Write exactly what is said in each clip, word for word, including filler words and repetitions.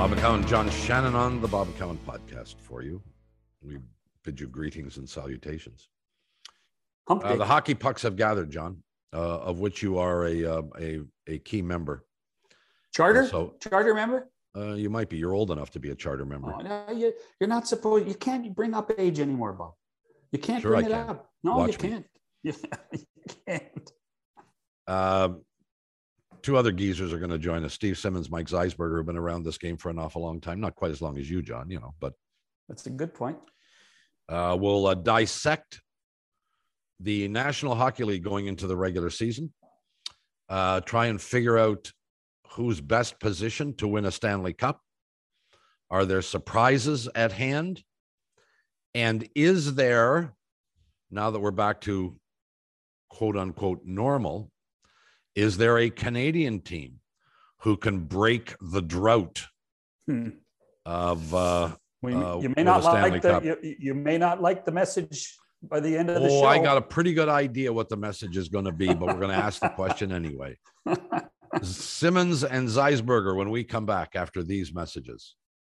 Bob McCown, John Shannon on the Bob McCown podcast for you. We bid you greetings and salutations. Uh, the hockey pucks have gathered, John, uh, of which you are a uh, a, a key member. Charter? So, charter member? Uh, you might be. You're old enough to be a charter member. Oh, no, you, you're not supposed. You can't bring up age anymore, Bob. You can't sure bring I it can. up. No, Watch you can't. You, you can't. Uh, two other geezers are going to join us. Steve Simmons, Mike Zeisberger, have been around this game for an awful long time. Not quite as long as you, John, you know, but. That's a good point. Uh, we'll uh, dissect the National Hockey League going into the regular season. Uh, try and figure out who's best positioned to win a Stanley Cup. Are there surprises at hand? And is there, now that we're back to quote unquote normal, is there a Canadian team who can break the drought hmm. of uh, we, uh, you may not like the Cup? you, you may not like the message by the end of the oh, show. I got a pretty good idea what the message is going to be, but we're going to ask the question anyway. Simmons and Zeisberger when we come back after these messages.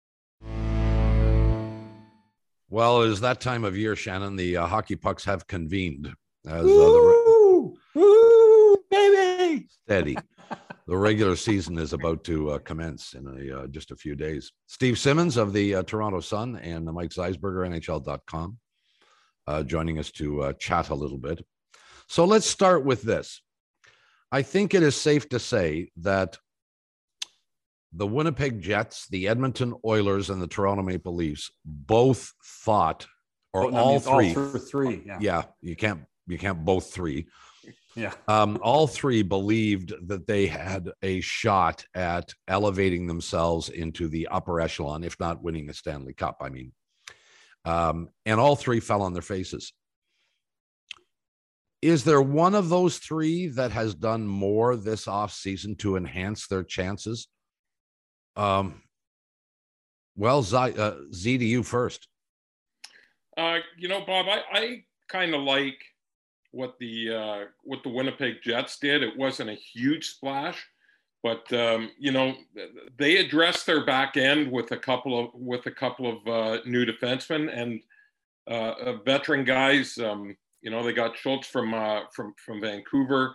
Well, it is that time of year, Shannon. The uh, hockey pucks have convened. As, uh, Woo! the re- Woo, baby! Steady. The regular season is about to uh, commence in a, uh, just a few days. Steve Simmons of the uh, Toronto Sun and Mike Zeisberger, N H L dot com, uh, joining us to uh, chat a little bit. So let's start with this. I think it is safe to say that the Winnipeg Jets, the Edmonton Oilers, and the Toronto Maple Leafs both thought, or oh, all three, all three, yeah. yeah, you can't, you can't both three. Yeah. Um, all three believed that they had a shot at elevating themselves into the upper echelon, if not winning the Stanley Cup. I mean, um, and all three fell on their faces. Is there one of those three that has done more this offseason to enhance their chances? Um, well, Z, uh, Z to you first. Uh, you know, Bob, I, I kind of like what the uh, what the Winnipeg Jets did. It wasn't a huge splash, but um, you know, they addressed their back end with a couple of with a couple of uh, new defensemen and uh, veteran guys. Um, you know, they got Schultz from uh, from from Vancouver.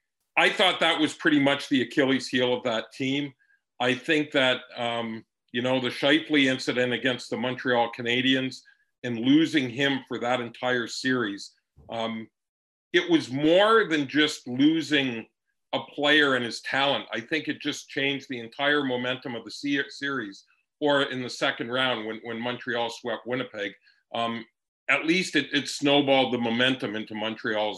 I thought that was pretty much the Achilles heel of that team. I think that um, you know, the Scheifele incident against the Montreal Canadiens and losing him for that entire series. Um, it was more than just losing a player and his talent. I think it just changed the entire momentum of the series, or in the second round when, when Montreal swept Winnipeg. Um, at least it, it snowballed the momentum into Montreal's,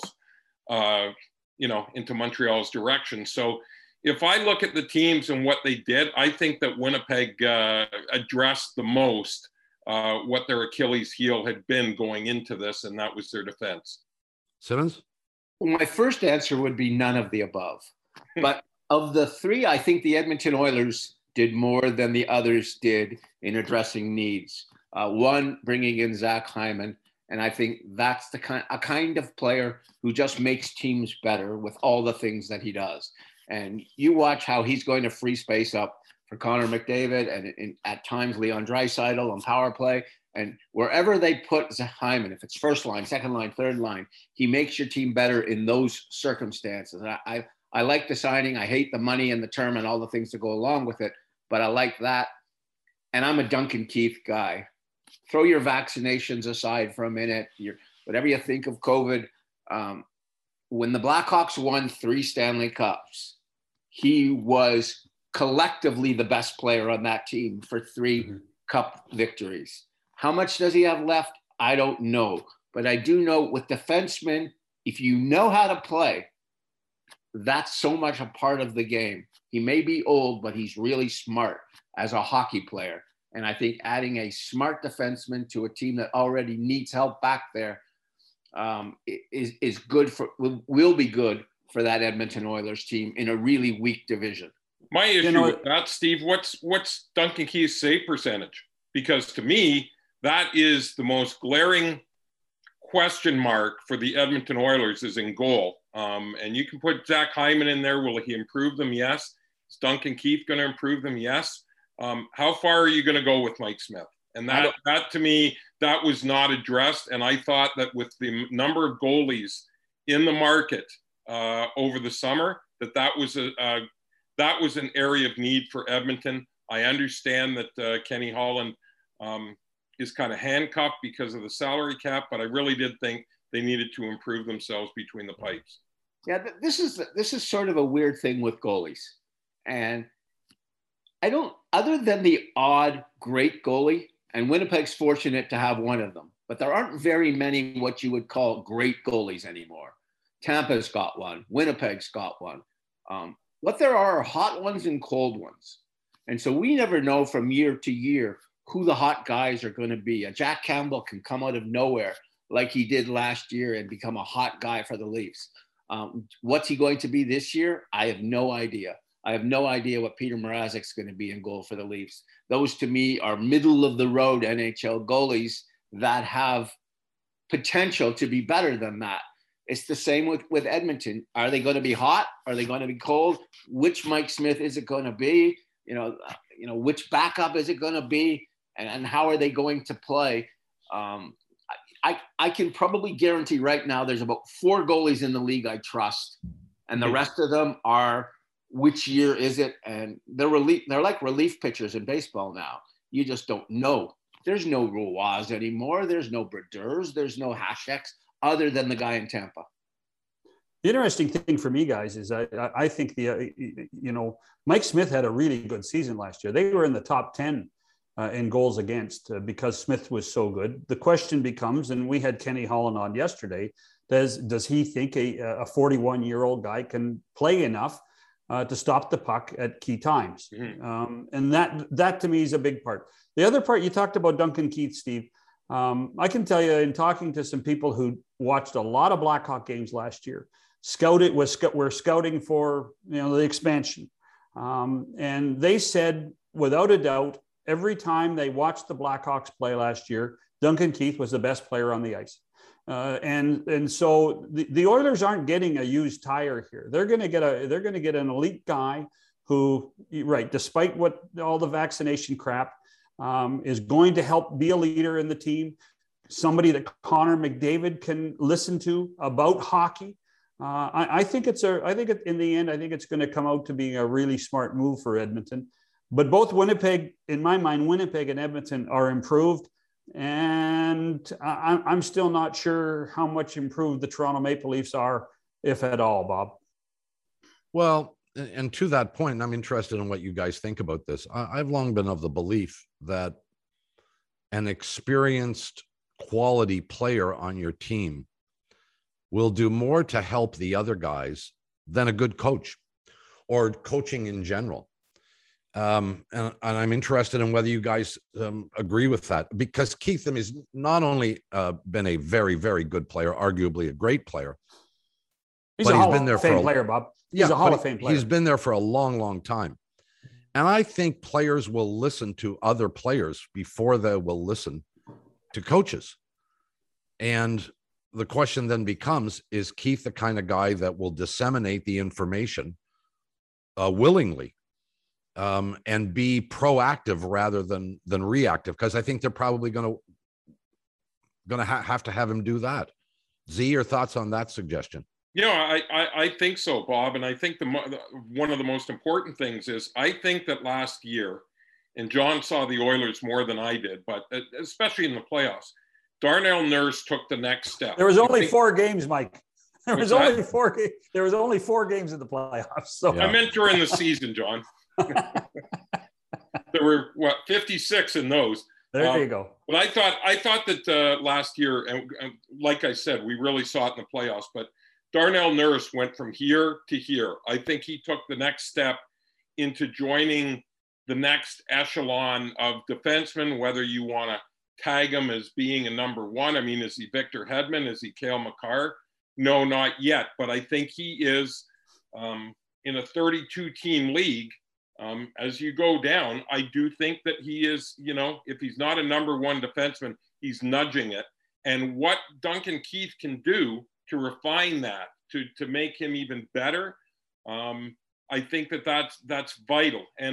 uh, you know, into Montreal's direction. So if I look at the teams and what they did, I think that Winnipeg uh, addressed the most uh, what their Achilles heel had been going into this, and that was their defense. Simmons? Well, my first answer would be none of the above. But of the three, I think the Edmonton Oilers did more than the others did in addressing needs. Uh, one, bringing in Zach Hyman, and I think that's the kind, a kind of player who just makes teams better with all the things that he does. And you watch how he's going to free space up for Connor McDavid and, and at times Leon Draisaitl on power play. And wherever they put Hyman, if it's first line, second line, third line, he makes your team better in those circumstances. I, I, I like the signing. I hate the money and the term and all the things that go along with it, but I like that. And I'm a Duncan Keith guy. Throw your vaccinations aside for a minute. Your, whatever you think of COVID. Um, when the Blackhawks won three Stanley Cups, he was collectively the best player on that team for three mm-hmm. cup victories. How much does he have left? I don't know. But I do know with defensemen, if you know how to play, that's so much a part of the game. He may be old, but he's really smart as a hockey player. And I think adding a smart defenseman to a team that already needs help back there um, is, is good for, will, will be good for that Edmonton Oilers team in a really weak division. My issue you know, with that, Steve, what's what's Duncan Keith's save percentage? Because to me, that is the most glaring question mark for the Edmonton Oilers is in goal. Um, and you can put Zach Hyman in there. Will he improve them? Yes. Is Duncan Keith going to improve them? Yes. Um, how far are you going to go with Mike Smith? And that, that to me, that was not addressed. And I thought that with the number of goalies in the market uh, over the summer, that that was a, a that was an area of need for Edmonton. I understand that uh, Kenny Holland um, is kind of handcuffed because of the salary cap, but I really did think they needed to improve themselves between the pipes. Yeah, this is this is sort of a weird thing with goalies, and I don't. Other than the odd great goalie, and Winnipeg's fortunate to have one of them, but there aren't very many what you would call great goalies anymore. Tampa's got one. Winnipeg's got one. Um, what there are are hot ones and cold ones, and so we never know from year to year who the hot guys are going to be. A Jack Campbell can come out of nowhere like he did last year and become a hot guy for the Leafs. Um, what's he going to be this year? I have no idea. I have no idea what Peter Mrazek's going to be in goal for the Leafs. Those to me are middle of the road N H L goalies that have potential to be better than that. It's the same with, with Edmonton. Are they going to be hot? Are they going to be cold? Which Mike Smith is it going to be? You know, you know, which backup is it going to be? And, and how are they going to play? Um, I, I can probably guarantee right now there's about four goalies in the league I trust. And the rest of them are, which year is it? And they're relief, they're like relief pitchers in baseball now. You just don't know. There's no Roys anymore. There's no Brodeurs. There's no Hasheks other than the guy in Tampa. The interesting thing for me, guys, is I, I think the, uh, you know, Mike Smith had a really good season last year. They were in the top ten uh, in goals against uh, because Smith was so good. The question becomes, and we had Kenny Holland on yesterday, does, does he think a, a forty-one-year-old guy can play enough uh, to stop the puck at key times? Mm-hmm. Um, and that, that to me is a big part. The other part, you talked about Duncan Keith, Steve. Um, I can tell you in talking to some people who watched a lot of Blackhawk games last year, scouted was were scouting for, you know, the expansion. Um, and they said, without a doubt, every time they watched the Blackhawks play last year, Duncan Keith was the best player on the ice. Uh, and, and so the, the Oilers aren't getting a used tire here. They're going to get a, they're going to get an elite guy who, right, despite what all the vaccination crap, um, is going to help be a leader in the team. Somebody that Connor McDavid can listen to about hockey. Uh, I, I think it's a, I think it, in the end, I think it's going to come out to being a really smart move for Edmonton. But both Winnipeg, in my mind, Winnipeg and Edmonton are improved. And I, I'm still not sure how much improved the Toronto Maple Leafs are, if at all, Bob. Well, and to that point, I'm interested in what you guys think about this. I, I've long been of the belief that an experienced quality player on your team will do more to help the other guys than a good coach or coaching in general. Um, and, and I'm interested in whether you guys um, agree with that, because Keith has not only uh, been a very, very good player, arguably a great player. He's a Hall of Fame player, Bob. He's yeah, a Hall of Fame player. He's been there for a long, long time. And I think players will listen to other players before they will listen to coaches. And the question then becomes, is Keith the kind of guy that will disseminate the information uh, willingly um, and be proactive rather than, than reactive? Because I think they're probably going to going to ha- have to have him do that. Z, your thoughts on that suggestion? You know, I, I, I think so, Bob. And I think the one of the most important things is I think that last year, and John saw the Oilers more than I did, but especially in the playoffs, Darnell Nurse took the next step. There was only think, four games, Mike. There was only that? four. There was only four games in the playoffs. So yeah. I meant during the season, John. There were what fifty-six in those. There um, you go. But I thought I thought that uh, last year, and, and like I said, we really saw it in the playoffs. But Darnell Nurse went from here to here. I think he took the next step into joining the next echelon of defensemen, whether you want to tag him as being a number one. I mean, is he Victor Hedman? Is he Cale Makar? No, not yet. But I think he is um, in a thirty-two team league. Um, as you go down, I do think that he is, you know, if he's not a number one defenseman, he's nudging it. And what Duncan Keith can do to refine that, to, to make him even better, um, I think that that's, that's vital. And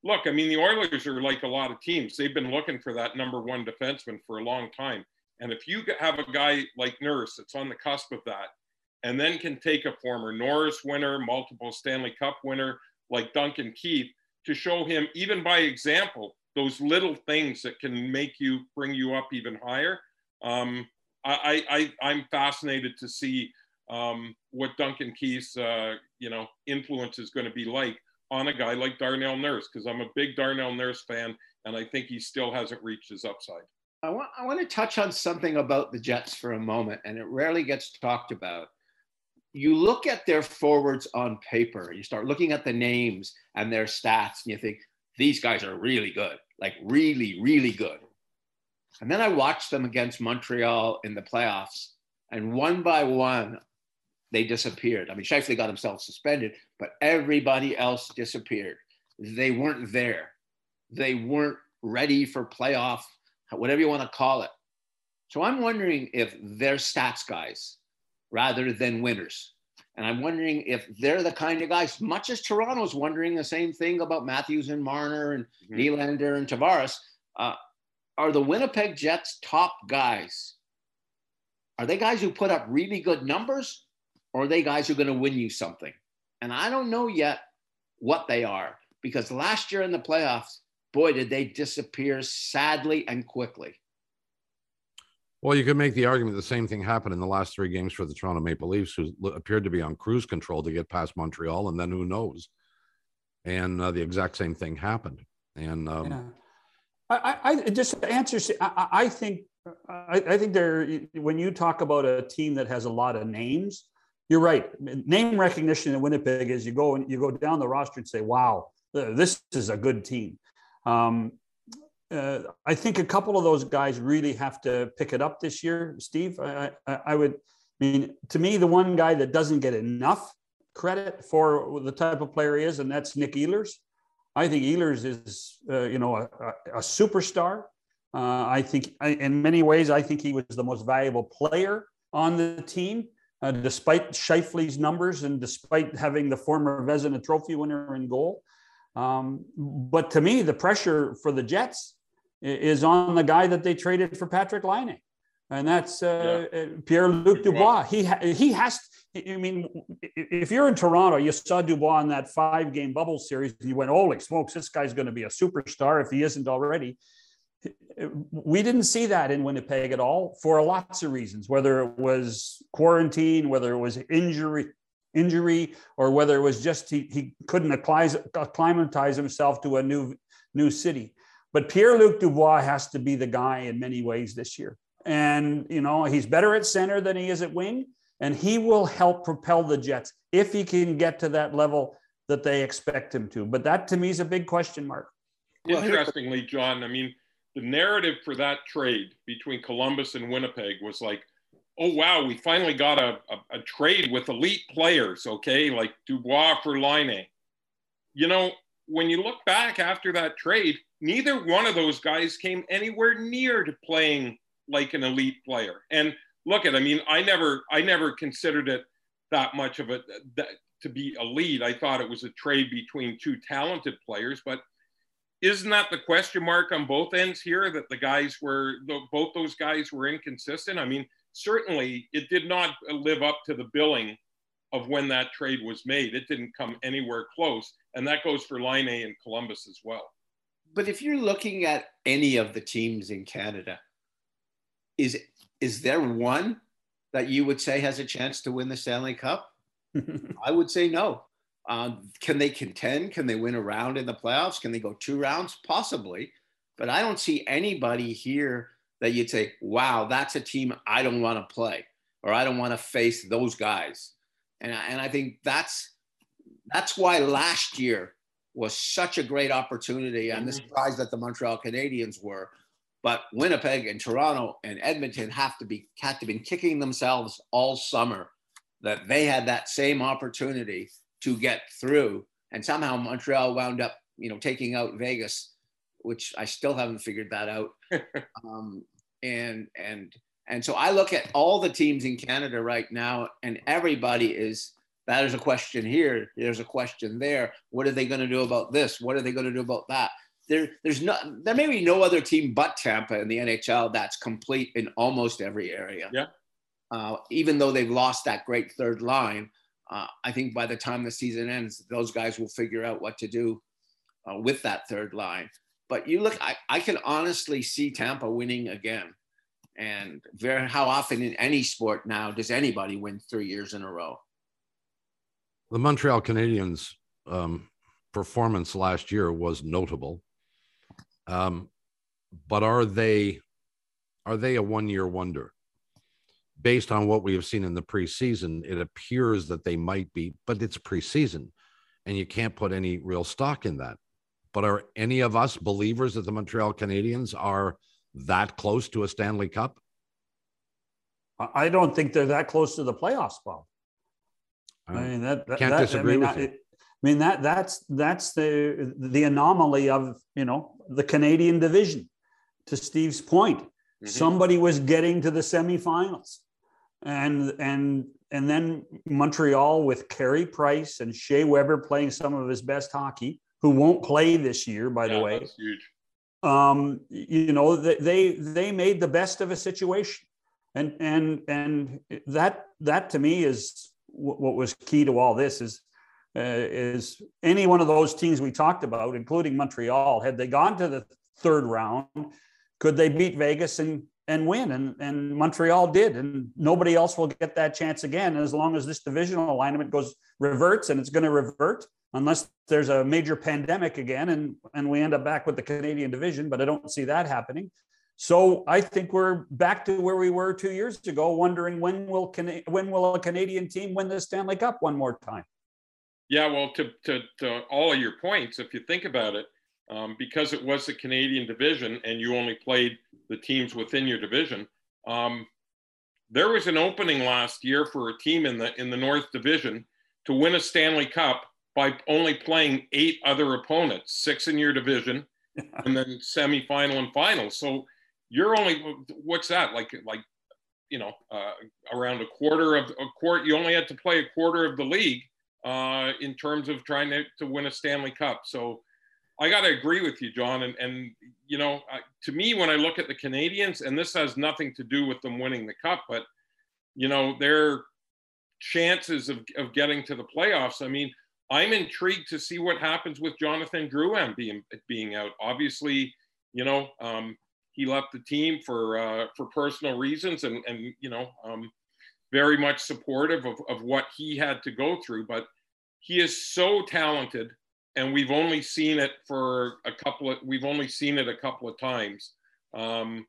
look, I mean, the Oilers are like a lot of teams. They've been looking for that number one defenseman for a long time. And if you have a guy like Nurse that's on the cusp of that, and then can take a former Norris winner, multiple Stanley Cup winner like Duncan Keith, to show him, even by example, those little things that can make you, bring you up even higher. Um, I, I, I'm fascinated to see um, what Duncan Keith's, uh, you know, influence is going to be like on a guy like Darnell Nurse, because I'm a big Darnell Nurse fan, and I think he still hasn't reached his upside. I want, I want to touch on something about the Jets for a moment, and it rarely gets talked about. You look at their forwards on paper, you start looking at the names and their stats, and you think, these guys are really good, like really, really good. And then I watched them against Montreal in the playoffs, and one by one, they disappeared. I mean, Scheifele got himself suspended, but everybody else disappeared. They weren't there. They weren't ready for playoff, whatever you want to call it. So I'm wondering if they're stats guys rather than winners. And I'm wondering if they're the kind of guys, much as Toronto's wondering the same thing about Matthews and Marner and mm-hmm. Nylander and Tavares, uh, are the Winnipeg Jets top guys? Are they guys who put up really good numbers, or are they guys who are going to win you something? And I don't know yet what they are, because last year in the playoffs, boy, did they disappear sadly and quickly. Well, you could make the argument the same thing happened in the last three games for the Toronto Maple Leafs, who appeared to be on cruise control to get past Montreal, and then who knows? And uh, the exact same thing happened. And um, yeah. I, I just answers. I, I think I, I think there. When you talk about a team that has a lot of names, you're right. Name recognition in Winnipeg is you go and you go down the roster and say, "Wow, this is a good team." Um, Uh, I think a couple of those guys really have to pick it up this year, Steve. I, I, I would I mean, to me, the one guy that doesn't get enough credit for the type of player he is, and that's Nick Ehlers. I think Ehlers is, uh, you know, a, a, a superstar. Uh, I think I, in many ways, I think he was the most valuable player on the team, uh, despite Scheifele's numbers and despite having the former Vezina Trophy winner in goal. Um, but to me, the pressure for the Jets is on the guy that they traded for Patrick Laine, and that's uh, yeah. Pierre-Luc Dubois. He ha- he has. I mean, if you're in Toronto, you saw Dubois in that five-game bubble series, and you went, "Holy smokes, this guy's going to be a superstar if he isn't already." We didn't see that in Winnipeg at all for lots of reasons, whether it was quarantine, whether it was injury. injury, or whether it was just he, he couldn't acclimatize himself to a new new city. But Pierre-Luc Dubois has to be the guy in many ways this year. And, you know, he's better at center than he is at wing, and he will help propel the Jets if he can get to that level that they expect him to. But that, to me, is a big question mark. Interestingly, John, I mean, the narrative for that trade between Columbus and Winnipeg was like, oh, wow, we finally got a, a, a trade with elite players, okay, like Dubois for Laine. You know, when you look back after that trade, neither one of those guys came anywhere near to playing like an elite player. And look at, I mean, I never, I never considered it that much of a, that, to be elite. I thought it was a trade between two talented players, but isn't that the question mark on both ends here, that the guys were, both those guys were inconsistent? I mean, certainly it did not live up to the billing of when that trade was made. It didn't come anywhere close. And that goes for Laine and Columbus as well. But if you're looking at any of the teams in Canada, is, is there one that you would say has a chance to win the Stanley Cup? I would say no. Um, can they contend? Can they win a round in the playoffs? Can they go two rounds? Possibly. But I don't see anybody here that you'd say, wow, that's a team I don't want to play, or I don't want to face those guys. And, and I think that's, that's why last year was such a great opportunity. I'm surprised that the Montreal Canadiens were, but Winnipeg and Toronto and Edmonton have to be, had to been kicking themselves all summer that they had that same opportunity to get through. And somehow Montreal wound up, you know, taking out Vegas, which I still haven't figured that out. um, and, and, and so I look at all the teams in Canada right now, and everybody is That is a question here. There's a question there. What are they going to do about this? What are they going to do about that? There, there's no, there may be no other team but Tampa in the N H L that's complete in almost every area. Yeah. Uh, even though they've lost that great third line, uh, I think by the time the season ends, those guys will figure out what to do uh, with that third line. But you look, I, I can honestly see Tampa winning again. And very, how often in any sport now does anybody win three years in a row? The Montreal Canadiens um, performance last year was notable. Um, but are they, are they a one-year wonder? Based on what we have seen in the preseason, it appears that they might be, but it's preseason and you can't put any real stock in that. But are any of us believers that the Montreal Canadiens are that close to a Stanley Cup? I don't think they're that close to the playoffs, Bob. I mean, that, that can't that, disagree I mean, with you. I, I mean, that that's that's the the anomaly of, you know, the Canadian division. To Steve's point, mm-hmm. somebody was getting to the semifinals, and and and then Montreal with Carey Price and Shea Weber playing some of his best hockey, who won't play this year, by yeah, the way. That's huge. Um, you know, they they made the best of a situation, and and and that that to me is what was key to all this. Is uh, is any one of those teams we talked about, including Montreal, had they gone to the third round, could they beat Vegas and and win? And and Montreal did, and nobody else will get that chance again as long as this divisional alignment goes reverts, and it's going to revert unless there's a major pandemic again and, and we end up back with the Canadian division, but I don't see that happening. So I think we're back to where we were two years ago, wondering when will Cana- when will a Canadian team win the Stanley Cup one more time? Yeah, well, to, to, to all of your points, if you think about it, um, because it was the Canadian division and you only played the teams within your division, um, there was an opening last year for a team in the in the North Division to win a Stanley Cup by only playing eight other opponents, six in your division, and then semifinal and final. So you're only, what's that? Like, like you know, uh, around a quarter of a quart. You only had to play a quarter of the league uh, in terms of trying to, to win a Stanley Cup. So I got to agree with you, John. And, and you know, uh, to me, when I look at the Canadians, and this has nothing to do with them winning the Cup, but, you know, their chances of, of getting to the playoffs, I mean, I'm intrigued to see what happens with Jonathan Drouin being being out. Obviously, you know, um, he left the team for uh, for personal reasons, and and you know, um, very much supportive of of what he had to go through. But he is so talented, and we've only seen it for a couple of we've only seen it a couple of times. Um,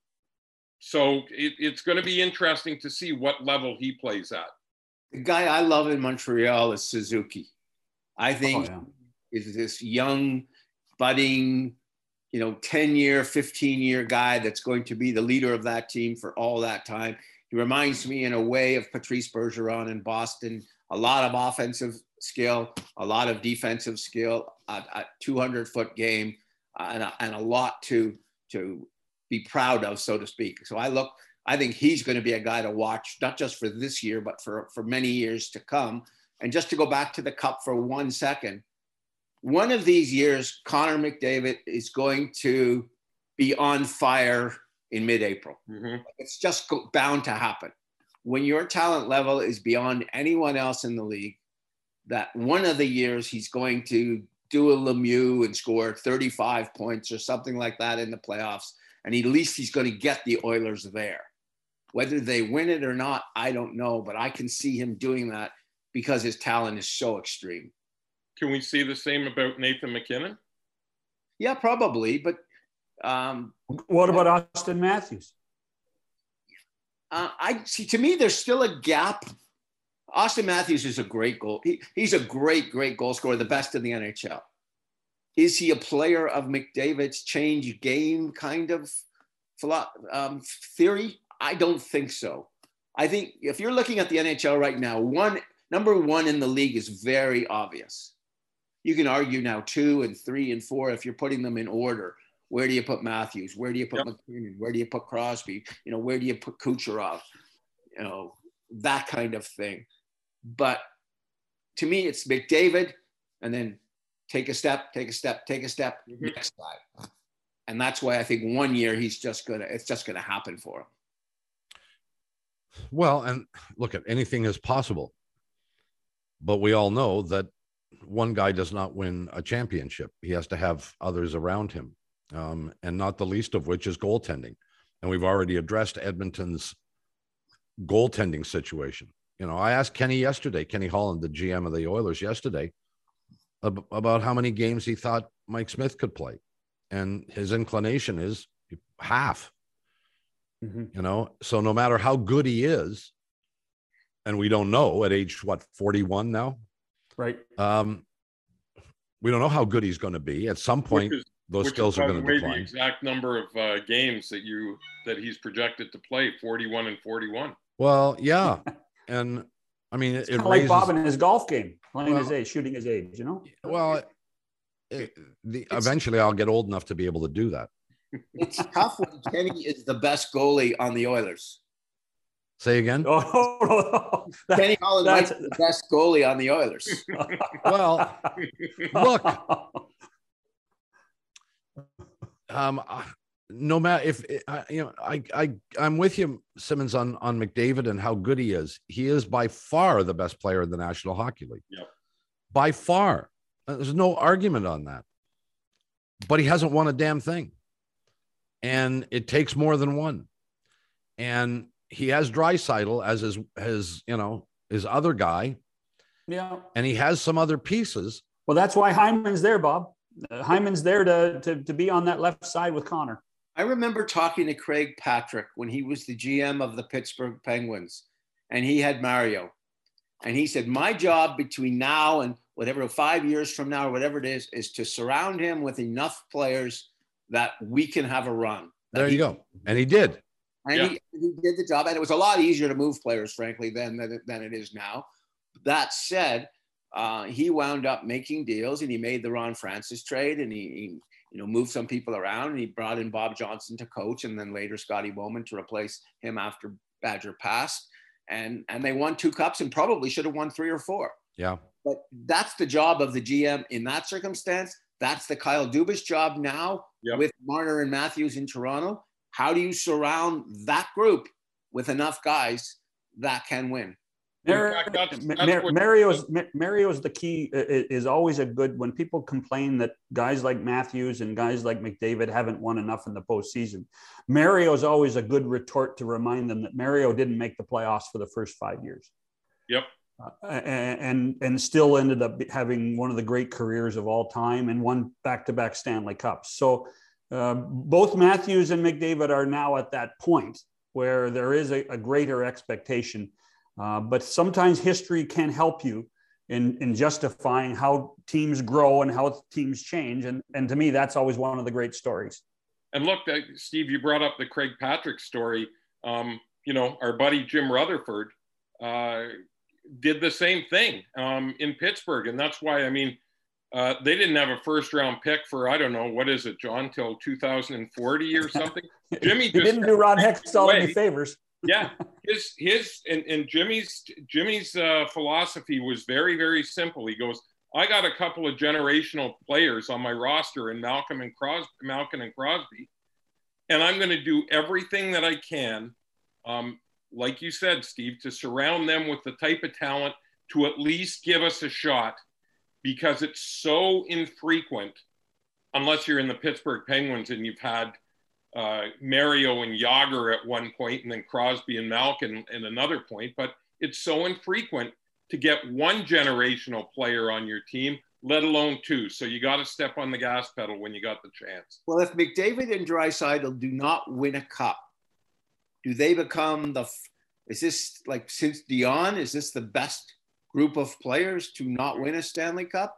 so it, it's going to be interesting to see what level he plays at. The guy I love in Montreal is Suzuki. I think oh, yeah. is this young, budding, you know, ten-year, fifteen-year guy that's going to be the leader of that team for all that time. He reminds me in a way of Patrice Bergeron in Boston. A lot of offensive skill, a lot of defensive skill, a, a two hundred foot game, uh, and, a, and a lot to, to be proud of, so to speak. So I look, I think he's going to be a guy to watch, not just for this year, but for, for many years to come. And just to go back to the Cup for one second, one of these years, Connor McDavid is going to be on fire in mid-April. Mm-hmm. It's just bound to happen. When your talent level is beyond anyone else in the league, that one of the years he's going to do a Lemieux and score thirty-five points or something like that in the playoffs. And at least he's going to get the Oilers there. Whether they win it or not, I don't know, but I can see him doing that because his talent is so extreme. Can we see the same about Nathan MacKinnon? Yeah, probably. But um, what about Austin Matthews? Uh, I see. To me, there's still a gap. Austin Matthews is a great goal. He, he's a great, great goal scorer, the best in the N H L. Is he a player of McDavid's change game kind of um, theory? I don't think so. I think if you're looking at the N H L right now, one number one in the league is very obvious. You can argue now two and three and four if you're putting them in order. Where do you put Matthews? Where do you put yep. McKinnon? Where do you put Crosby? You know, where do you put Kucherov? You know, that kind of thing. But to me, it's McDavid, and then take a step, take a step, take a step, mm-hmm. next guy. And that's why I think one year he's just gonna, it's just gonna happen for him. Well, and look, at anything is possible, but we all know that one guy does not win a championship. He has to have others around him, um, and not the least of which is goaltending. And we've already addressed Edmonton's goaltending situation. You know, I asked Kenny yesterday, Kenny Holland, the G M of the Oilers yesterday, ab- about how many games he thought Mike Smith could play. And his inclination is half, mm-hmm. you know, so no matter how good he is, and we don't know at age, what, forty-one now? Right. Um, we don't know how good he's going to be. At some point, is, those skills are going to decline. The exact number of uh, games that you that he's projected to play, forty-one and forty-one. Well, yeah. And I mean, it's it, it like raises, Bob in his golf game, playing well, his age, shooting his age, you know? Well, it, the, eventually I'll get old enough to be able to do that. It's tough when Kenny is the best goalie on the Oilers. Say again? Oh, no, no. That, Kenny Holland is the best goalie on the Oilers. Well, look, um, no matter if I, you know, I, I, I'm with you, Simmons, on on McDavid and how good he is. He is by far the best player in the National Hockey League. Yep. By far, there's no argument on that. But he hasn't won a damn thing, and it takes more than one. And he has Draisaitl as his, his, you know, his other guy. Yeah. And he has some other pieces. Well, that's why Hyman's there, Bob. Uh, Hyman's there to, to, to be on that left side with Connor. I remember talking to Craig Patrick when he was the G M of the Pittsburgh Penguins, and he had Mario. And he said, my job between now and whatever, five years from now, or whatever it is, is to surround him with enough players that we can have a run. There he, you go. And he did. And yeah. he, he did the job. And it was a lot easier to move players, frankly, than, than, than it is now. That said, uh, he wound up making deals, and he made the Ron Francis trade, and he, he you know, moved some people around, and he brought in Bob Johnson to coach, and then later Scotty Bowman to replace him after Badger passed. And, and they won two cups and probably should have won three or four. Yeah. But that's the job of the G M in that circumstance. That's the Kyle Dubas job now yep. with Marner and Matthews in Toronto. How do you surround that group with enough guys that can win? Mar- fact, that's, that's Mar- Mario's Mario's the key. Is always a good when people complain that guys like Matthews and guys like McDavid haven't won enough in the postseason. Mario's always a good retort to remind them that Mario didn't make the playoffs for the first five years. Yep. Uh, and, and and still ended up having one of the great careers of all time and won back-to-back Stanley Cups. So uh, both Matthews and McDavid are now at that point where there is a, a greater expectation. Uh, but sometimes history can help you in, in justifying how teams grow and how teams change. And, and to me, that's always one of the great stories. And look, uh, Steve, you brought up the Craig Patrick story. Um, you know, our buddy Jim Rutherford uh, did the same thing um, in Pittsburgh. And that's why, I mean, uh, they didn't have a first round pick for, I don't know, what is it, John, till two thousand forty or something? Jimmy he didn't do Ron Hextall any favors. Yeah, his his and, and Jimmy's Jimmy's uh, philosophy was very, very simple. He goes, I got a couple of generational players on my roster in Malcolm and Crosby, Malkin and Crosby, and I'm going to do everything that I can, um, like you said, Steve, to surround them with the type of talent to at least give us a shot, because it's so infrequent, unless you're in the Pittsburgh Penguins and you've had Uh, Mario and Yager at one point, and then Crosby and Malkin at another point. But it's so infrequent to get one generational player on your team, let alone two. So you got to step on the gas pedal when you got the chance. Well, if McDavid and Draisaitl do not win a cup, do they become the, is this like since Dion, is this the best group of players to not win a Stanley Cup?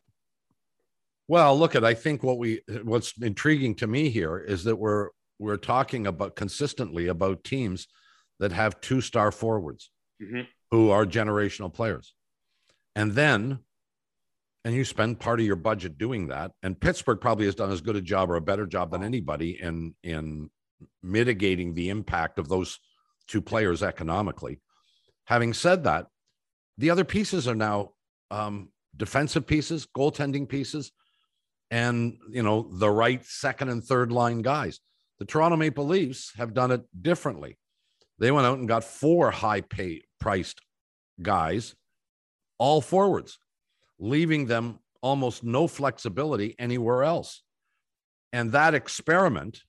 Well, look at, I think what we, what's intriguing to me here is that we're, we're talking about consistently about teams that have two star forwards mm-hmm. who are generational players. And then, and you spend part of your budget doing that. And Pittsburgh probably has done as good a job or a better job than anybody in, in mitigating the impact of those two players economically. Having said that, the other pieces are now um, defensive pieces, goaltending pieces, and, you know, the right second and third line guys. The Toronto Maple Leafs have done it differently. They went out and got four high pay priced guys, all forwards, leaving them almost no flexibility anywhere else. And that experiment,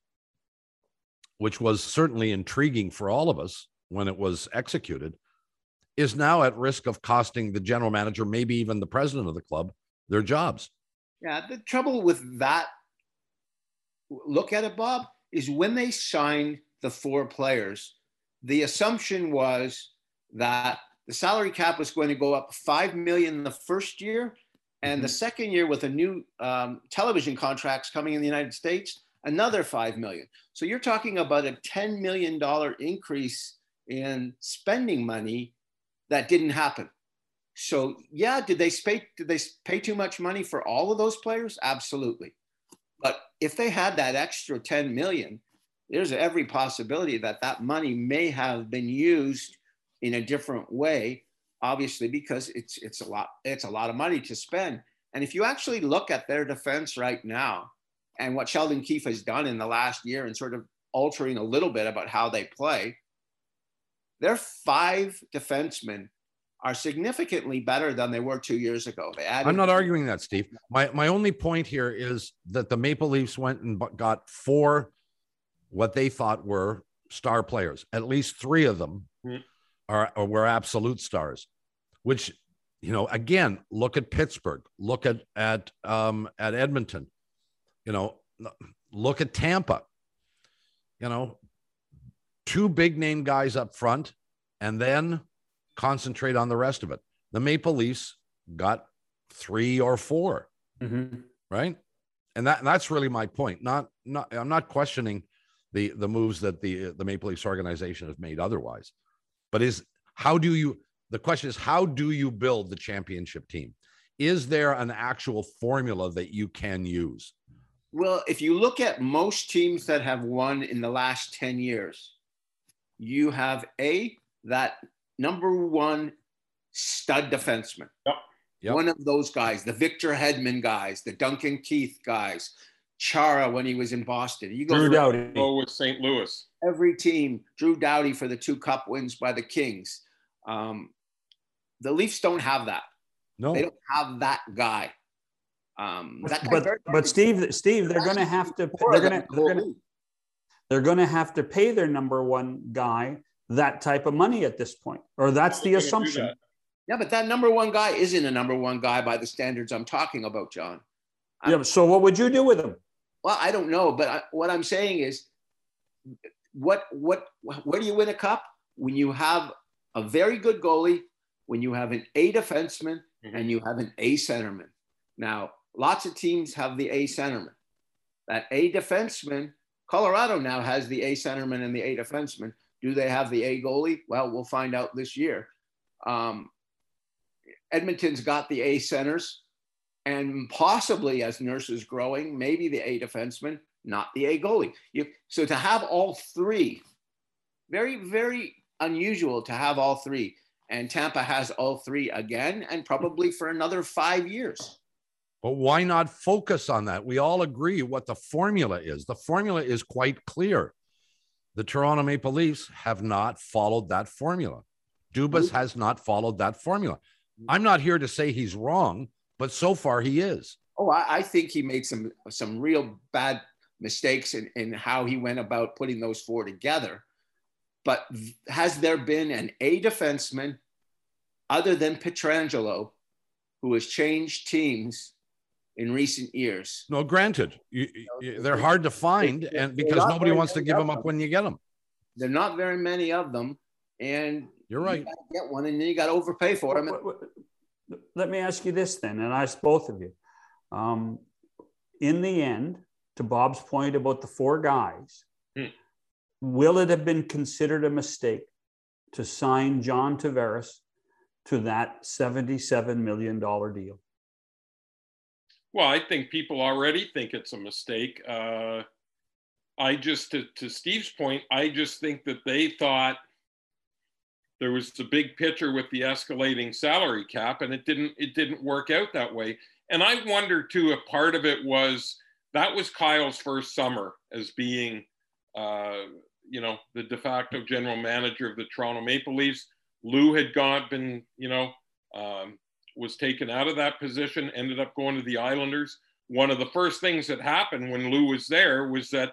which was certainly intriguing for all of us when it was executed, is now at risk of costing the general manager, maybe even the president of the club, their jobs. Yeah, the trouble with that look at it, Bob, is when they signed the four players, the assumption was that the salary cap was going to go up five million the first year, and mm-hmm. the second year with a new um, television contracts coming in the United States, another five million. So you're talking about a ten million dollars increase in spending money that didn't happen. So yeah, did they pay, did they pay too much money for all of those players? Absolutely. But if they had that extra ten million, there's every possibility that that money may have been used in a different way, obviously, because it's it's a lot, it's a lot of money to spend. And if you actually look at their defense right now and what Sheldon Keefe has done in the last year and sort of altering a little bit about how they play, their five defensemen are significantly better than they were two years ago. They added- I'm not arguing that, Steve. My my only point here is that the Maple Leafs went and got four, what they thought were star players. At least three of them mm. are, are were absolute stars. Which, you know, again, look at Pittsburgh, look at at um, at Edmonton, you know, look at Tampa. You know, two big name guys up front, and then concentrate on the rest of it. The Maple Leafs got three or four, mm-hmm. right? And that that's really my point. Not not I'm not questioning the the moves that the the Maple Leafs organization has made otherwise, but is how do you? The question is, how do you build the championship team? Is there an actual formula that you can use? Well, if you look at most teams that have won in the last ten years, you have a that number one stud defenseman. Yep. Yep. One of those guys, the Victor Hedman guys, the Duncan Keith guys, Chara when he was in Boston. You go Drew Doughty. Go with Saint Louis. Every team, Drew Doughty for the two cup wins by the Kings. Um, the Leafs don't have that. No, they don't have that guy. Um, that but but Steve, Steve, they're going to have to. They're going to. They're going to. They're going to have to pay their number one guy that type of money at this point, or that's the assumption. Yeah, but that number one guy isn't a number one guy by the standards I'm talking about, John. Yeah. I'm, so what would you do with him? Well, I don't know, but I, what I'm saying is, what what where do you win a cup? When you have a very good goalie, when you have an A defenseman, mm-hmm. and you have an A centerman. Now, lots of teams have the A centerman. That A defenseman, Colorado now has the A centerman and the A defenseman. Do they have the A goalie? Well, we'll find out this year. Um, Edmonton's got the A centers, and possibly as Nurse is growing, maybe the A defenseman, not the A goalie. You, so to have all three, very, very unusual to have all three. And Tampa has all three again, and probably for another five years. But why not focus on that? We all agree what the formula is. The formula is quite clear. The Toronto Maple Leafs have not followed that formula. Dubas has not followed that formula. I'm not here to say he's wrong, but so far he is. Oh, I, I think he made some some real bad mistakes in, in how he went about putting those four together. But has there been an A defenseman other than Pietrangelo who has changed teams in recent years? No, granted, you, you, they're hard to find, and because nobody wants to give them up when you get them. There are not very many of them, and you're right. You gotta get one, and then you got to overpay for them. Let me ask you this then, and I ask both of you. Um, in the end, to Bob's point about the four guys, hmm. will it have been considered a mistake to sign John Tavares to that seventy-seven million dollars deal? Well, I think people already think it's a mistake. Uh, I just, to, to Steve's point, I just think that they thought there was the big picture with the escalating salary cap, and it didn't it didn't work out that way. And I wonder too if part of it was that was Kyle's first summer as being, uh, you know, the de facto general manager of the Toronto Maple Leafs. Lou had gone, been, you know, um, was taken out of that position, ended up going to the Islanders. One of the first things that happened when Lou was there was that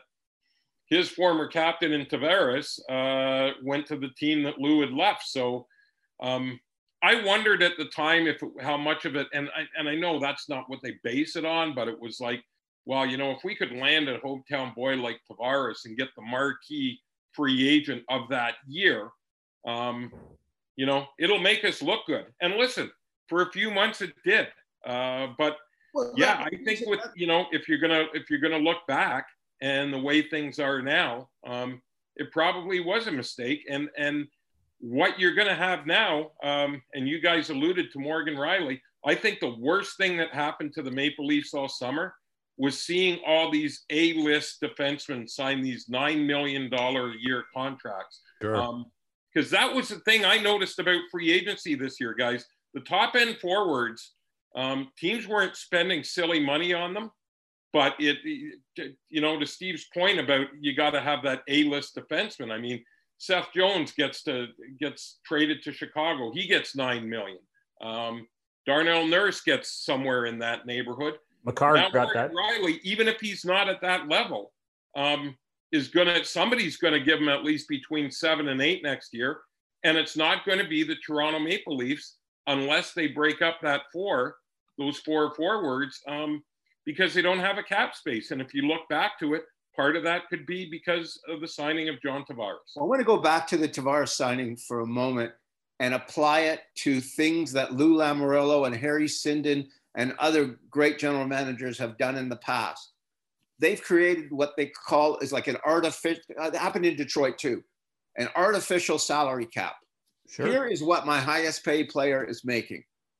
his former captain in Tavares uh, went to the team that Lou had left. So um, I wondered at the time if it, how much of it, and I, and I know that's not what they base it on, but it was like, well, you know, if we could land a hometown boy like Tavares and get the marquee free agent of that year, um, you know, it'll make us look good. And listen, for a few months it did. Uh, but well, yeah, I think with, you know, if you're gonna if you're gonna look back and the way things are now, um, it probably was a mistake. And and what you're gonna have now, um, and you guys alluded to Morgan Rielly, I think the worst thing that happened to the Maple Leafs all summer was seeing all these A-list defensemen sign these nine million dollars a year contracts. Sure. Um, because that was the thing I noticed about free agency this year, guys. The top end forwards, um, teams weren't spending silly money on them, but it, it you know, to Steve's point about you got to have that A-list defenseman. I mean, Seth Jones gets to gets traded to Chicago. He gets nine million. Um, Darnell Nurse gets somewhere in that neighborhood. McCarr now, got Morgan that. Rielly, even if he's not at that level, um, is gonna somebody's gonna give him at least between seven and eight next year, and it's not going to be the Toronto Maple Leafs unless they break up that four, those four forwards, um, because they don't have a cap space. And if you look back to it, part of that could be because of the signing of John Tavares. Well, I want to go back to the Tavares signing for a moment and apply it to things that Lou Lamoriello and Harry Sinden and other great general managers have done in the past. They've created what they call is like an artificial, it happened in Detroit too, an artificial salary cap. Sure. Here is what my highest paid player is making.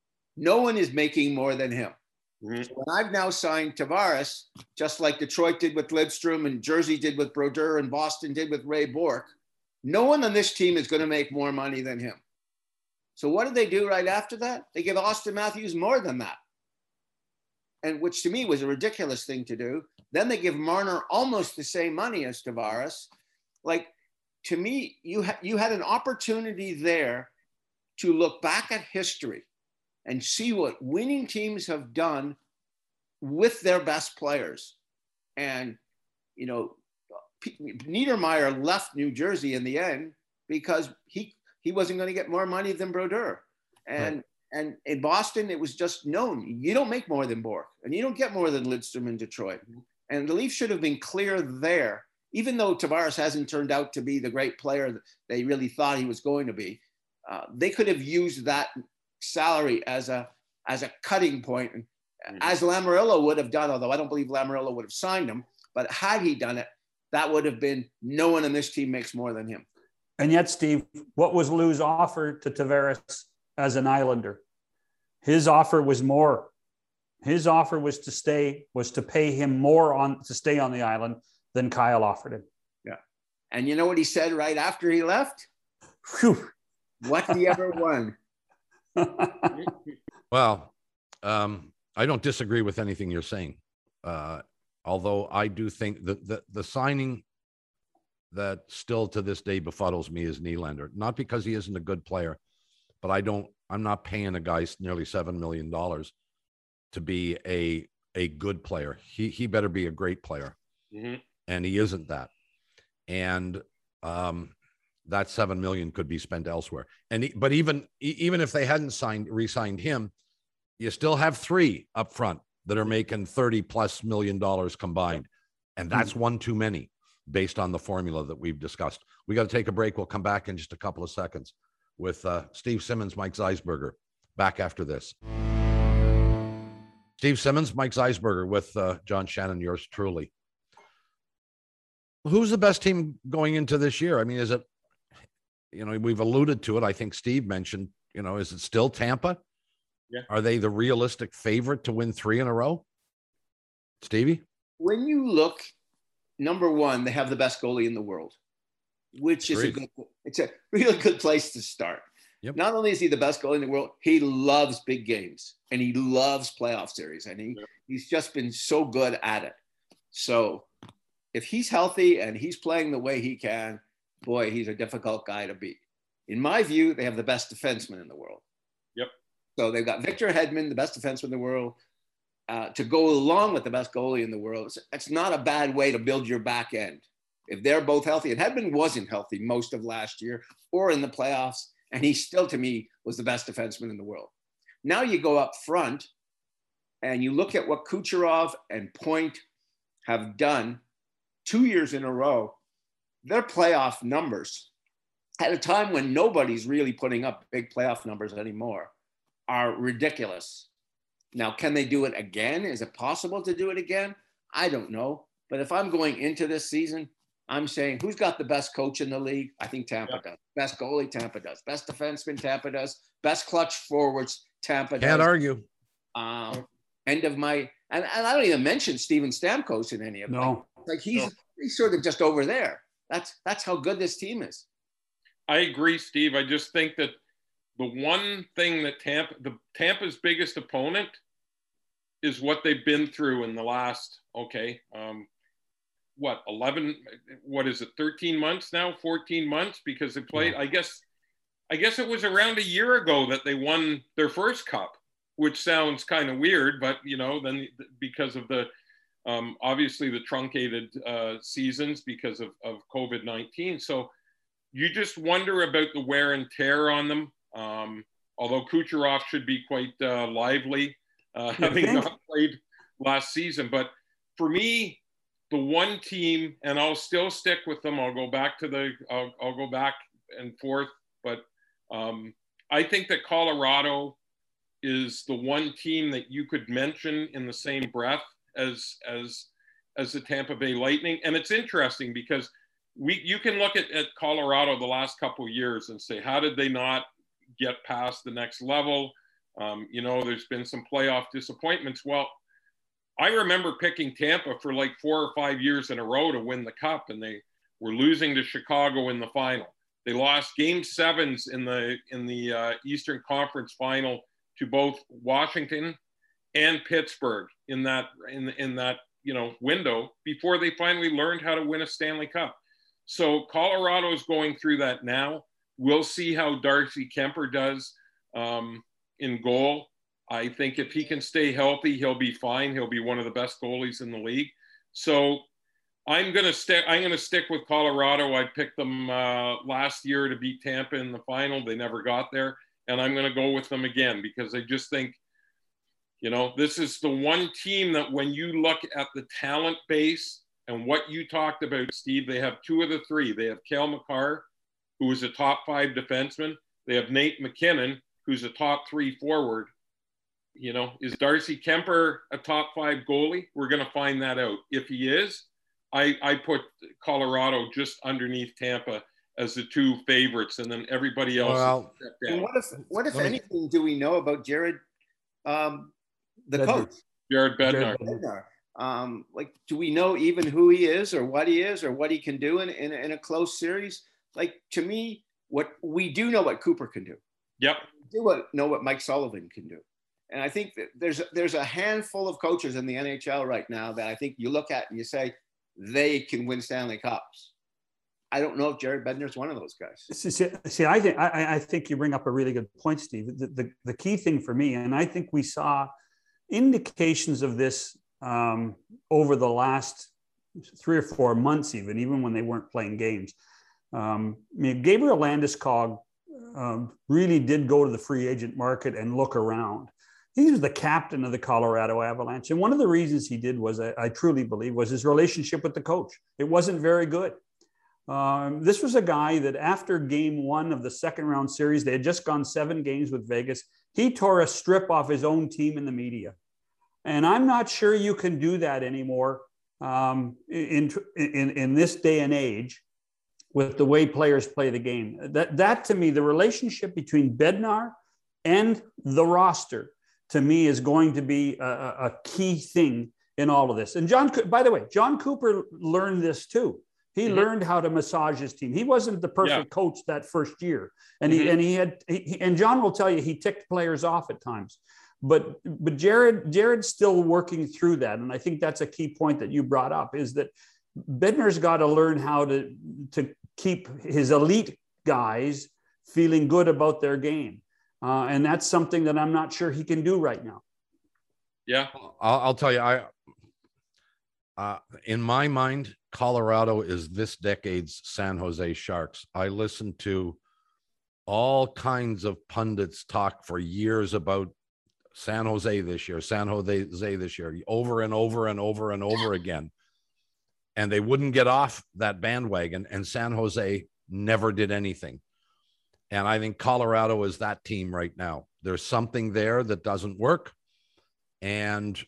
No one is making more than him. Mm-hmm. So when I've now signed Tavares, just like Detroit did with Lidstrom and Jersey did with Brodeur and Boston did with Ray Bourque, no one on this team is going to make more money than him. So what did they do right after that? They give Austin Matthews more than that. And which to me was a ridiculous thing to do. Then they give Marner almost the same money as Tavares. Like, to me, you, ha- you had an opportunity there to look back at history and see what winning teams have done with their best players. And, you know, P- Niedermeyer left New Jersey in the end because he, he wasn't going to get more money than Brodeur. And, right. And in Boston, it was just known. You don't make more than Bourque, and you don't get more than Lidstrom in Detroit. And the Leafs should have been clear there, even though Tavares hasn't turned out to be the great player that they really thought he was going to be. Uh, they could have used that salary as a as a cutting point, mm-hmm. as Lamoriello would have done, although I don't believe Lamoriello would have signed him. But had he done it, that would have been no one on this team makes more than him. And yet, Steve, what was Lou's offer to Tavares as an Islander? His offer was more. His offer was to stay, was to pay him more on to stay on the island than Kyle offered him. Yeah. And you know what he said right after he left? Whew. What he ever won. Well, um, I don't disagree with anything you're saying. Uh, although I do think that the, the signing that still to this day befuddles me is Nylander, not because he isn't a good player, but I don't, I'm not paying a guy nearly seven million dollars to be a, a good player. He, he better be a great player. Mm-hmm. And he isn't that. And um, that seven million could be spent elsewhere. And, he, but even, even if they hadn't signed, re-signed him, you still have three up front that are making thirty plus million dollars combined. And that's mm-hmm. one too many based on the formula that we've discussed. We got to take a break. We'll come back in just a couple of seconds with uh, Steve Simmons, Mike Zeisberger, back after this. Steve Simmons, Mike Zeisberger with uh, John Shannon, yours truly. Who's the best team going into this year? I mean, is it, you know, we've alluded to it. I think Steve mentioned, you know, is it still Tampa? Yeah. Are they the realistic favorite to win three in a row? Stevie? When you look, number one, they have the best goalie in the world. which is Great. a good, it's a really good place to start. Yep. Not only is he the best goalie in the world, he loves big games and he loves playoff series. And he, Yep. he's just been so good at it. So if he's healthy and he's playing the way he can, boy, he's a difficult guy to beat. In my view, they have the best defenseman in the world. Yep. So they've got Victor Hedman, the best defenseman in the world, uh, to go along with the best goalie in the world. It's, it's not a bad way to build your back end. If they're both healthy, and Hedman wasn't healthy most of last year or in the playoffs, and he still, to me, was the best defenseman in the world. Now you go up front and you look at what Kucherov and Point have done two years in a row. Their playoff numbers, at a time when nobody's really putting up big playoff numbers anymore, are ridiculous. Now, can they do it again? Is it possible to do it again? I don't know. But if I'm going into this season, I'm saying, who's got the best coach in the league? I think Tampa yeah. does. Best goalie, Tampa does. Best defenseman, Tampa does. Best clutch forwards, Tampa Can't does. Can't argue. Um, end of my, and, and I don't even mention Steven Stamkos in any of them. No. Like he's no. he's sort of just over there. That's that's how good this team is. I agree, Steve. I just think that the one thing that Tampa, the Tampa's biggest opponent, is what they've been through in the last, okay, um, what, eleven, what is it, thirteen months now, fourteen months, because they played, yeah. I guess, I guess it was around a year ago that they won their first cup, which sounds kind of weird, but, you know, then because of the, um, obviously the truncated uh, seasons because of, of COVID nineteen. So you just wonder about the wear and tear on them. Um, although Kucherov should be quite uh, lively, uh, having not played last season. But for me, the one team, and I'll still stick with them. I'll go back to the, I'll, I'll go back and forth. But um, I think that Colorado is the one team that you could mention in the same breath as, as, as the Tampa Bay Lightning. And it's interesting because we, you can look at, at Colorado the last couple of years and say, how did they not get past the next level? Um, you know, there's been some playoff disappointments. Well, I remember picking Tampa for like four or five years in a row to win the cup, and they were losing to Chicago in the final. They lost game sevens in the in the uh, Eastern Conference final to both Washington and Pittsburgh in that in in that you know window before they finally learned how to win a Stanley Cup. So Colorado is going through that now. We'll see how Darcy Kemper does um, in goal. I think if he can stay healthy, he'll be fine. He'll be one of the best goalies in the league. So I'm gonna stick. I'm gonna stick with Colorado. I picked them uh, last year to beat Tampa in the final. They never got there, and I'm gonna go with them again because I just think, you know, this is the one team that when you look at the talent base and what you talked about, Steve, they have two of the three. They have Cale Makar, who is a top five defenseman. They have Nate McKinnon, who's a top three forward. You know, is Darcy Kemper a top five goalie? We're going to find that out. If he is, I, I put Colorado just underneath Tampa as the two favorites, and then everybody else. Well, and what if, what if anything do we know about Jared, um, the Bednar. coach? Jared Bednar. Jared Bednar. Um, like, do we know even who he is or what he is or what he can do in, in, in a close series? Like, to me, what we do know what Cooper can do. Yep. We do what, know what Mike Sullivan can do. And I think that there's there's a handful of coaches in the N H L right now that I think you look at and you say they can win Stanley Cups. I don't know if Jared Bednar is one of those guys. See, see I think I, I think you bring up a really good point, Steve. The, the, the key thing for me, and I think we saw indications of this um, over the last three or four months, even even when they weren't playing games. Um, I mean, Gabriel Landeskog um, really did go to the free agent market and look around. He was the captain of the Colorado Avalanche. And one of the reasons he did was, I, I truly believe, was his relationship with the coach. It wasn't very good. Um, this was a guy that after game one of the second round series, they had just gone seven games with Vegas. He tore a strip off his own team in the media. And I'm not sure you can do that anymore um, in, in, in this day and age with the way players play the game. That, that to me, the relationship between Bednar and the roster, to me, is going to be a, a key thing in all of this. And John, by the way, John Cooper learned this too. He Mhm. learned how to massage his team. He wasn't the perfect coach that first year, and he Mhm. and he had he, and John will tell you he ticked players off at times. But but Jared Jared's still working through that, and I think that's a key point that you brought up, is that Bednar's got to learn how to to keep his elite guys feeling good about their game, uh, and that's something that I'm not sure he can do right now. Yeah. I'll, I'll tell you, I, uh, in my mind, Colorado is this decade's San Jose Sharks. I listened to all kinds of pundits talk for years about San Jose this year, San Jose this year, over and over and over and over again. And they wouldn't get off that bandwagon, and San Jose never did anything. And I think Colorado is that team right now. There's something there that doesn't work. And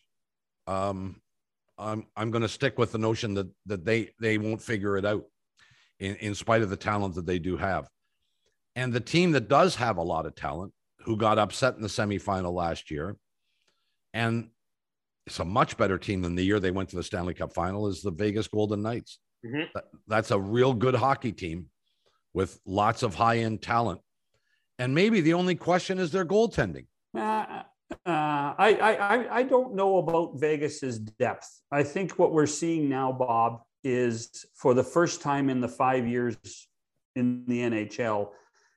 um, I'm, I'm going to stick with the notion that, that they, they won't figure it out in, in spite of the talent that they do have. And the team that does have a lot of talent, who got upset in the semifinal last year, and it's a much better team than the year they went to the Stanley Cup final, is the Vegas Golden Knights. Mhm. That, that's a real good hockey team with lots of high-end talent. And maybe the only question is their goaltending. Uh, uh, I, I, I don't know about Vegas's depth. I think what we're seeing now, Bob, is for the first time in the five years in the N H L,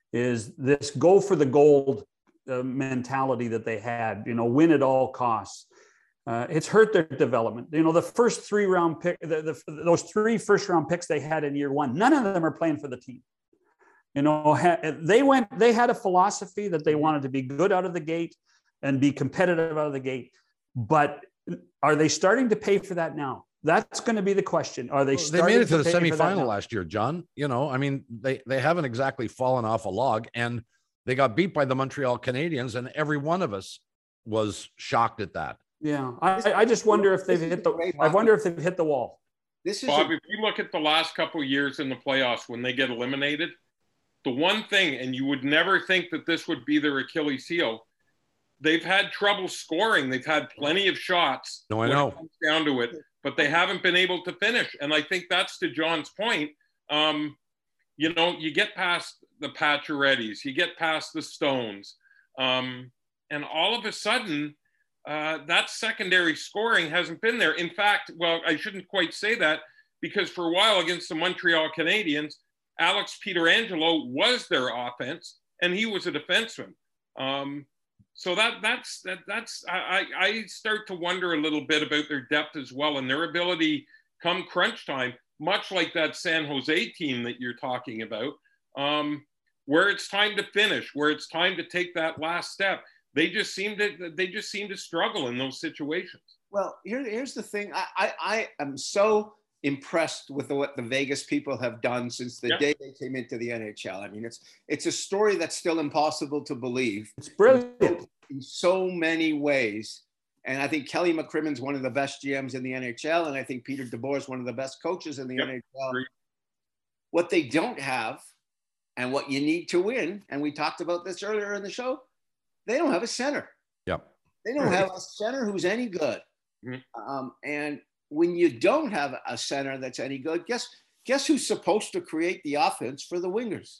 is this go for the gold uh, mentality that they had, you know, win at all costs. Uh, it's hurt their development. You know, the first three round pick, the, the, those three first round picks they had in year one, none of them are playing for the team. You know, ha, they went, they had a philosophy that they wanted to be good out of the gate and be competitive out of the gate. But are they starting to pay for that now? That's going to be the question. Are they? Well, they made it to, to the semifinal last year, John. You know, I mean, they they haven't exactly fallen off a log, and they got beat by the Montreal Canadiens, and every one of us was shocked at that. Yeah, I, I just wonder if they've hit the. I wonder if they've hit the wall. This is Bob, a, if you look at the last couple of years in the playoffs when they get eliminated, the one thing, and you would never think that this would be their Achilles heel, they've had trouble scoring. They've had plenty of shots. No, I know. When it comes down to it, but they haven't been able to finish. And I think that's to John's point. Um, you know, you get past the Paciorettys, you get past the Stones, um, and all of a sudden, uh, that secondary scoring hasn't been there. In fact, well, I shouldn't quite say that, because for a while against the Montreal Canadiens, Alex Pietrangelo was their offense, and he was a defenseman. Um, So that that's that that's I, I start to wonder a little bit about their depth as well, and their ability come crunch time, much like that San Jose team that you're talking about, um, where it's time to finish, where it's time to take that last step. They just seem to they just seem to struggle in those situations. well, here, here's the thing. I, I, I am so impressed with the, what the Vegas people have done since the Yeah. day they came into the N H L. I mean, it's it's a story that's still impossible to believe. It's brilliant. In so many ways. And I think Kelly McCrimmon's one of the best G Ms in the N H L. And I think Peter DeBoer is one of the best coaches in the Yep, N H L. agree. What they don't have and what you need to win, and we talked about this earlier in the show, they don't have a center. Yep. They don't have a center who's any good. Mhm. Um, and when you don't have a center that's any good, guess, guess who's supposed to create the offense for the wingers?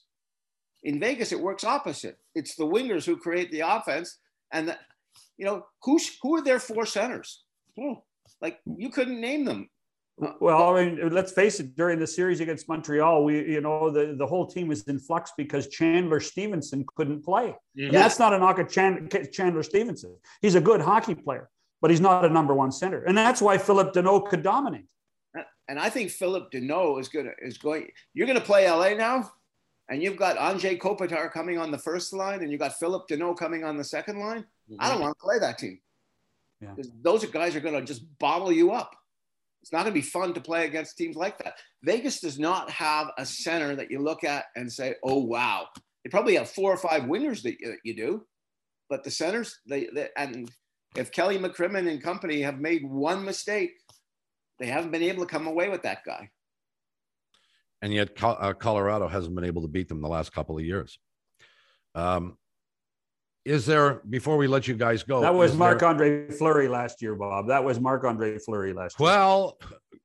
In Vegas, it works opposite. It's the wingers who create the offense. And, the, you know, who's, who are their four centers? Oh, like, you couldn't name them. Well, I mean, let's face it. During the series against Montreal, we, you know, the, the whole team was in flux because Chandler Stevenson couldn't play. Mhm. And that's not a knock at Chan- Chandler Stevenson. He's a good hockey player, but he's not a number one center, and that's why Philip Deneau could dominate. And I think Philip Deneau is gonna is going. You're gonna play L A now, and you've got Anze Kopitar coming on the first line, and you've got Philip Deneau coming on the second line. Mhm. I don't want to play that team. Yeah. Because those guys are going to just bottle you up. It's not going to be fun to play against teams like that. Vegas does not have a center that you look at and say, oh, wow. They probably have four or five wingers that you, that you do. But the centers, they, they and if Kelly McCrimmon and company have made one mistake, they haven't been able to come away with that guy. And yet uh, Colorado hasn't been able to beat them the last couple of years. Um, is there, before we let you guys go? That was is Marc-Andre Fleury last year, Bob. That was Marc-Andre Fleury last year. Well,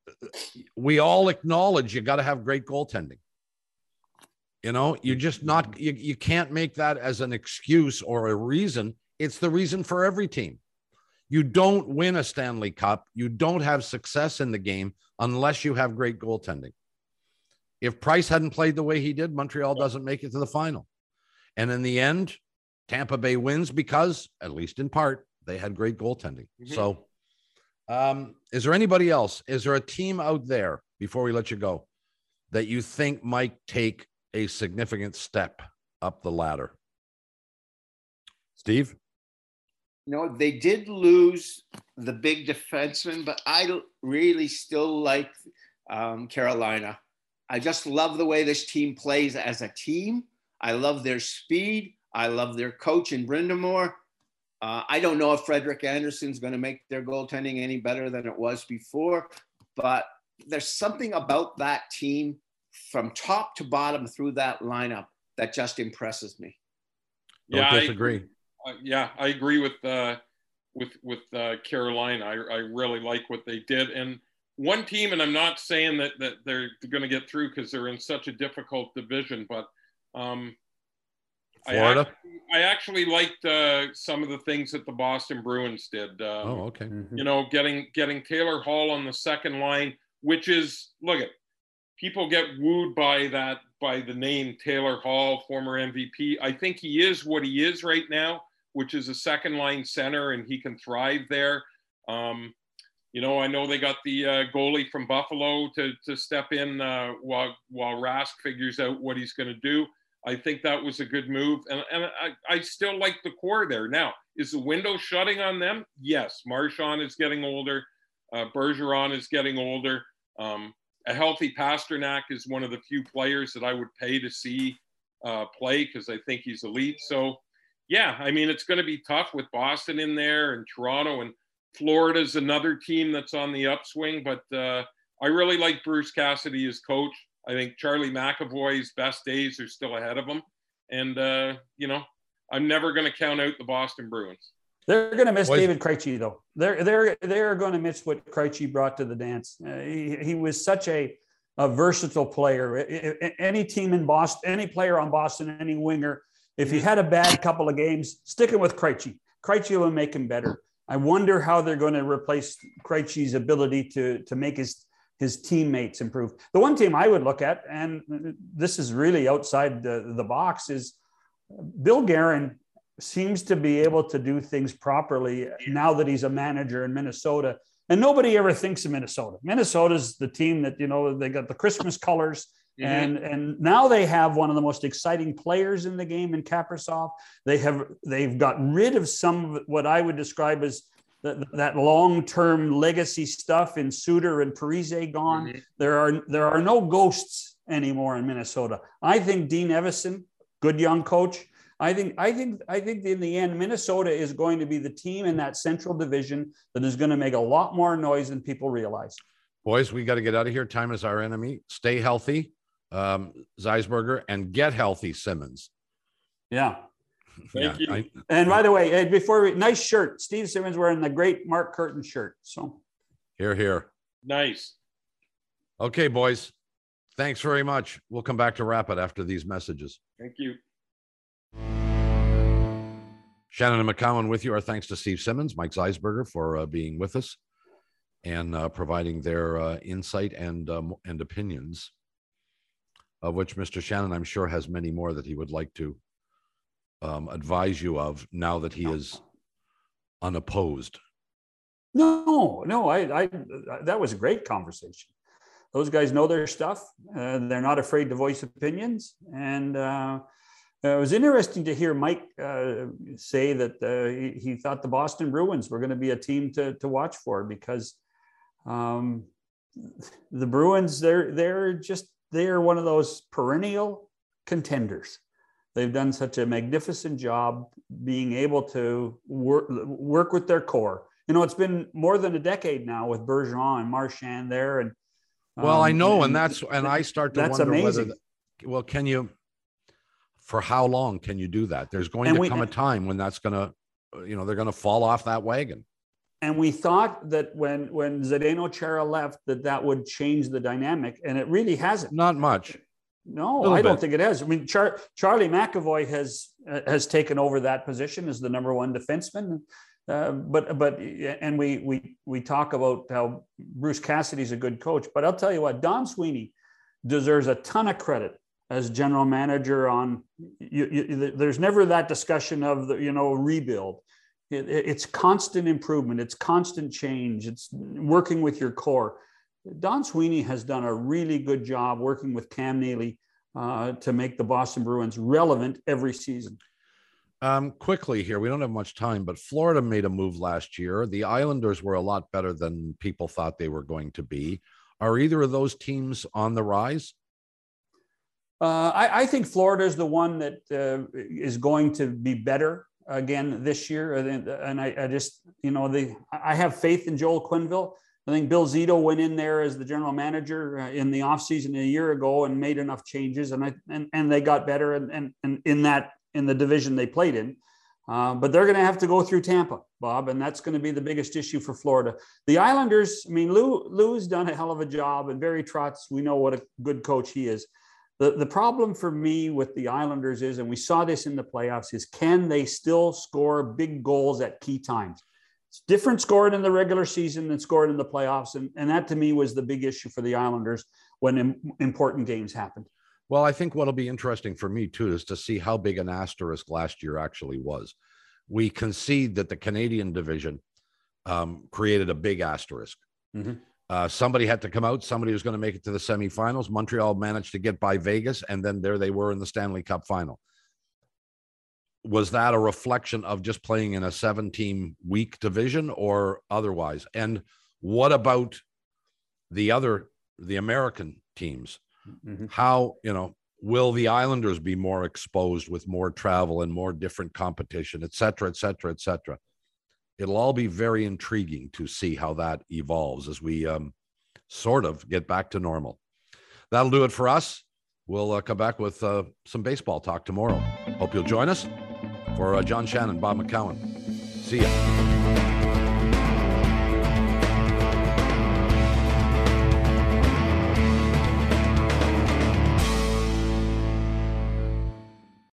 we all acknowledge you got to have great goaltending. You know, you just not, you, you can't make that as an excuse or a reason. It's the reason for every team. You don't win a Stanley Cup. You don't have success in the game unless you have great goaltending. If Price hadn't played the way he did, Montreal doesn't make it to the final. And in the end, Tampa Bay wins because, at least in part, they had great goaltending. Mm-hmm. So um, is there anybody else? Is there a team out there, before we let you go, that you think might take a significant step up the ladder? Steve? No, they did lose the big defenseman, but I really still like um, Carolina. I just love the way this team plays as a team. I love their speed. I love their coach in Brind'Amour. Uh, I don't know if Frederik Andersen's going to make their goaltending any better than it was before, but there's something about that team from top to bottom through that lineup that just impresses me. Don't yeah, disagree. I, uh, yeah, I agree with uh, with with uh, Carolina. I, I really like what they did. And one team, and I'm not saying that that they're going to get through because they're in such a difficult division, but um, Florida. I actually, I actually liked uh, some of the things that the Boston Bruins did. Um, oh, okay. You know, getting getting Taylor Hall on the second line, which is, look at, people get wooed by that, by the name Taylor Hall, former M V P. I think he is what he is right now, which is a second line center, and he can thrive there. Um, you know, I know they got the uh, goalie from Buffalo to to step in uh, while while Rask figures out what he's going to do. I think that was a good move. And, and I, I still like the core there. Now, is the window shutting on them? Yes. Marchand is getting older. Uh, Bergeron is getting older. Um, a healthy Pasternak is one of the few players that I would pay to see uh, play because I think he's elite. So, yeah, I mean, it's going to be tough with Boston in there and Toronto, and Florida's another team that's on the upswing. But uh, I really like Bruce Cassidy as coach. I think Charlie McAvoy's best days are still ahead of him. And, uh, you know, I'm never going to count out the Boston Bruins. They're going to miss what David Krejci, though. They're they're they're going to miss what Krejci brought to the dance. Uh, he, he was such a, a versatile player. Any team in Boston, any player on Boston, any winger, if he had a bad couple of games, sticking with Krejci. Krejci will make him better. I wonder how they're going to replace Krejci's ability to to make his his teammates improve. The one team I would look at, and this is really outside the, the box, is Bill Guerin seems to be able to do things properly now that he's a manager in Minnesota. And nobody ever thinks of Minnesota. Minnesota's the team that, you know, they got the Christmas colors. Mm-hmm. And, and now they have one of the most exciting players in the game in Kaprizov. They have, they've gotten rid of some of what I would describe as that, that long-term legacy stuff in Suter and Parise gone. Mm-hmm. There are, there are no ghosts anymore in Minnesota. I think Dean Evison, good young coach. I think, I think, I think in the end, Minnesota is going to be the team in that Central Division that is going to make a lot more noise than people realize. Boys, we got to get out of here. Time is our enemy. Stay healthy, um, Zeisberger, and get healthy, Simmons. Yeah. Thank yeah, you. I, and by the way, before we, nice shirt, Steve Simmons wearing the great Mark Curtin shirt. So here, here. Nice. Okay, boys. Thanks very much. We'll come back to wrap it after these messages. Thank you. Shannon and McCowan with you. Our thanks to Steve Simmons, Mike Zeisberger for uh, being with us and uh, providing their uh, insight and um, and opinions, of which Mister Shannon, I'm sure, has many more that he would like to um, advise you of now that he is unopposed. No, no, I, I, that was a great conversation. Those guys know their stuff. Uh, they're not afraid to voice opinions. And uh, it was interesting to hear Mike uh, say that uh, he, he thought the Boston Bruins were going to be a team to, to watch for, because um, the Bruins, they're, they're just, they're one of those perennial contenders. They've done such a magnificent job being able to work, work with their core. You know, it's been more than a decade now with Bergeron and Marchand there. And well, um, I know, and, and that's, and I start to that's wonder amazing. whether, well, can you, for how long can you do that? There's going And to we- come a time when that's going to, you know, they're going to fall off that wagon. And we thought that when when Zdeno Chara left, that that would change the dynamic, and it really hasn't. Not much. No, Little I don't bit. think it has. I mean, Char- Charlie McAvoy has uh, has taken over that position as the number one defenseman. Uh, but but and we we we talk about how Bruce Cassidy's a good coach, but I'll tell you what, Don Sweeney deserves a ton of credit as general manager. On you, you, there's never that discussion of the you know rebuild. It, it's constant improvement. It's constant change. It's working with your core. Don Sweeney has done a really good job working with Cam Neely uh, to make the Boston Bruins relevant every season. Um, quickly here, we don't have much time, but Florida made a move last year. The Islanders were a lot better than people thought they were going to be. Are either of those teams on the rise? Uh, I, I think Florida is the one that uh, is going to be better again this year. And, and I, I just, you know, the I have faith in Joel Quenneville. I think Bill Zito went in there as the general manager uh, in the offseason a year ago and made enough changes, and I and, and they got better and, and, and in that in the division they played in. Uh, but they're going to have to go through Tampa, Bob, and that's going to be the biggest issue for Florida. The Islanders, I mean, Lou Lou's done a hell of a job, and Barry Trotz, we know what a good coach he is. The, the problem for me with the Islanders is, and we saw this in the playoffs, is can they still score big goals at key times? It's different scoring in the regular season than scoring in the playoffs. And, and that to me was the big issue for the Islanders when im- important games happened. Well, I think what'll be interesting for me too is to see how big an asterisk last year actually was. We concede that the Canadian division um, created a big asterisk. Mm-hmm. Uh, somebody had to come out. Somebody was going to make it to the semifinals. Montreal managed to get by Vegas, and then there they were in the Stanley Cup final. Was that a reflection of just playing in a seven-team weak division or otherwise? And what about the other, the American teams? Mm-hmm. How, you know, will the Islanders be more exposed with more travel and more different competition, et cetera, et cetera, et cetera? It'll all be very intriguing to see how that evolves as we um, sort of get back to normal. That'll do it for us. We'll uh, come back with uh, some baseball talk tomorrow. Hope you'll join us. For uh, John Shannon, Bob McCowan. See ya.